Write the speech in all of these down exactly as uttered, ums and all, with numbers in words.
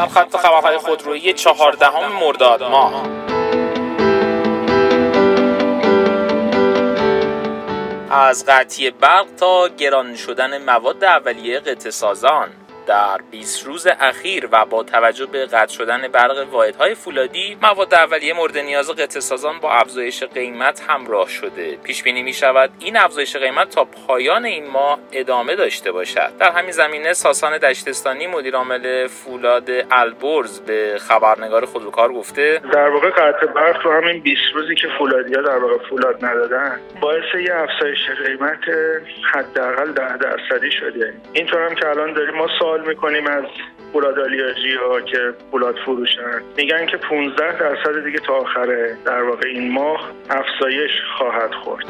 در خط خبرهای خودرویی چهاردهم مرداد ماه. از قطعی برق تا گران شدن مواد اولیه قطعه‌سازان در بیست روز اخیر و با توجه به قطع شدن برق واحدهای فولادی، مواد اولیه مورد نیاز قطعه‌سازان با افزایش قیمت همراه شده. پیش بینی می شود این افزایش قیمت تا پایان این ماه ادامه داشته باشد. در همین زمینه ساسان دشتستانی مدیر عامل فولاد البرز به خبرنگار خودروکار گفته در واقع قطع برق تو همین بیست روزی که فولادی‌ها در واقع فولاد ندادن باعث یه افزایش قیمت حداقل ده درصدی شده. اینطور هم که الان داریم ما سوال میکنیم از فولاد آلیاژی ها که فولاد فروشن، میگن که پانزده درصد دیگه تا آخر در واقع این ماه افزایش خواهد خورد.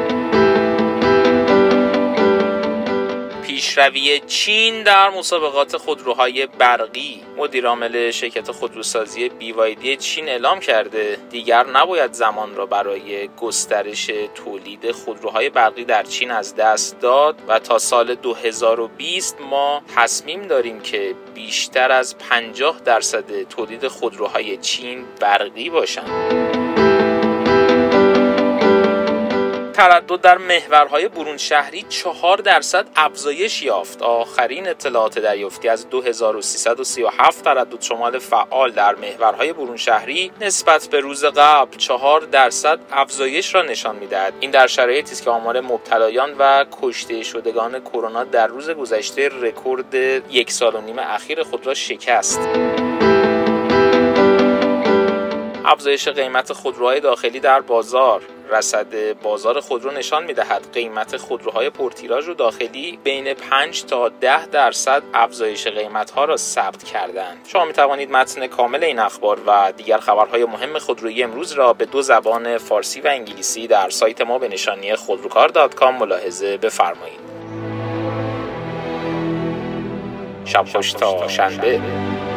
پیشروی چین در مسابقات خودروهای برقی. مدیر عامل شرکت خودروسازی بی وای دی چین اعلام کرده دیگر نباید زمان را برای گسترش تولید خودروهای برقی در چین از دست داد و تا سال دو هزار و بیست ما تصمیم داریم که بیشتر از پنجاه درصد تولید خودروهای چین برقی باشند. تردد در محورهای برون شهری چهار درصد افزایش یافت. آخرین اطلاعات دریافتی از دو هزار و سیصد و سی و هفت تردد شمال فعال در محورهای برون شهری نسبت به روز قبل چهار درصد افزایش را نشان می‌دهد. این در شرایطی است که آمار مبتلایان و کشته شدگان کرونا در روز گذشته رکورد یک سال و نیم اخیر خود را شکست. افزایش قیمت خودروهای داخلی در بازار. رصد بازار خودرو نشان می‌دهد قیمت خودروهای پرتیراژ و داخلی بین پنج تا ده درصد افزایش قیمت‌ها را ثبت کردند. شما می‌توانید متن کامل این اخبار و دیگر خبرهای مهم خودرویی امروز را به دو زبان فارسی و انگلیسی در سایت ما به نشانی خودروکار دات کام ملاحظه بفرمایید. شب خوش تا شنبه.